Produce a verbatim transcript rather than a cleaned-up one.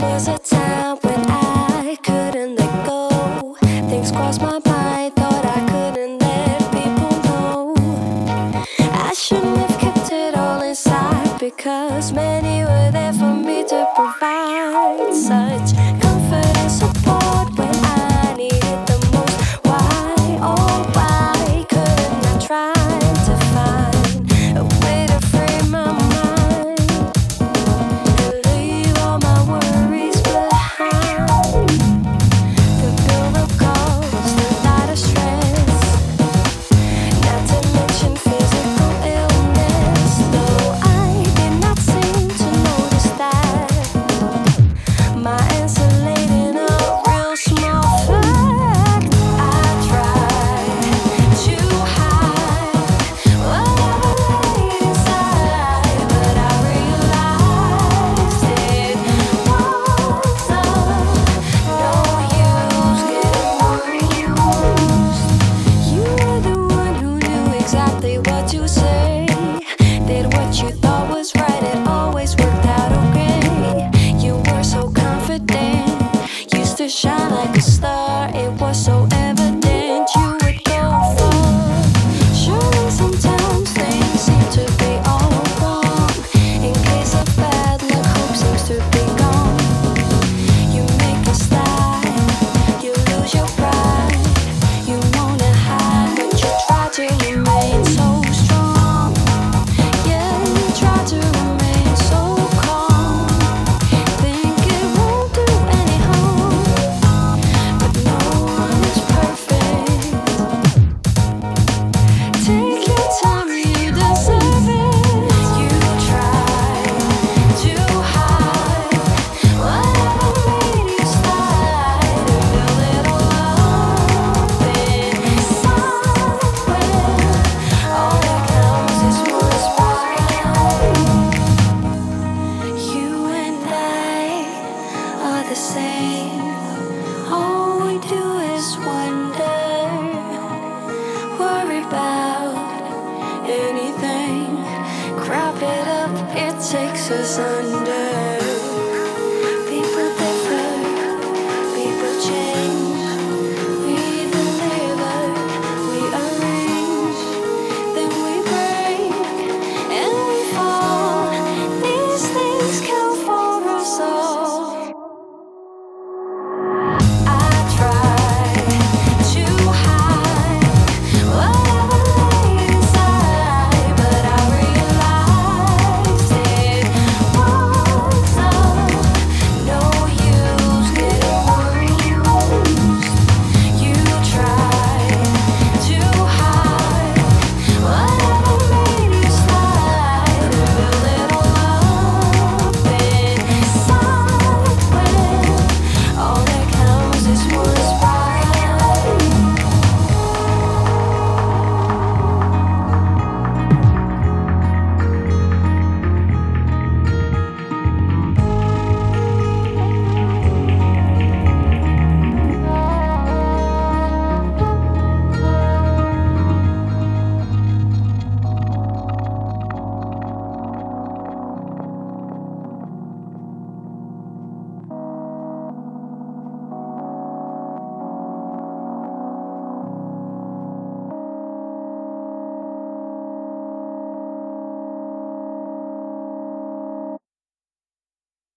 was a time when I couldn't let go. Things crossed my mind, thought I couldn't let people know. I shouldn't have kept it all inside, because many were there for me to provide such comfort and support when I needed the most. Why, oh why couldn't I try to find a way to free my mind and leave all my worries behind? The build up caused a lot of stress, not to mention physical illness. Though I did not seem to notice that my answer laid in a real small fact. I tried to hide whatever lay inside, but I realized it was of no use getting used. You were the one who knew exactly what to say, did what you thought was right, it always worked out okay. You were so confident, used to shine like a star, it was so evident you would go far. Surely sometimes things seem to be all wrong. In case of bad luck, hope seems to be gone. You make a slide, you lose your pride. You wanna hide, but you try to remain so strong. Yeah, you try to remain so calm. Think it won't do any harm, but no one is perfect. Take your time, you deserve it. You try to hide whatever made you slide, and build it all up inside. All that counts is one's pride. You and I are the same. All we do is wonder, worry about anything. Crop it up, it takes us under.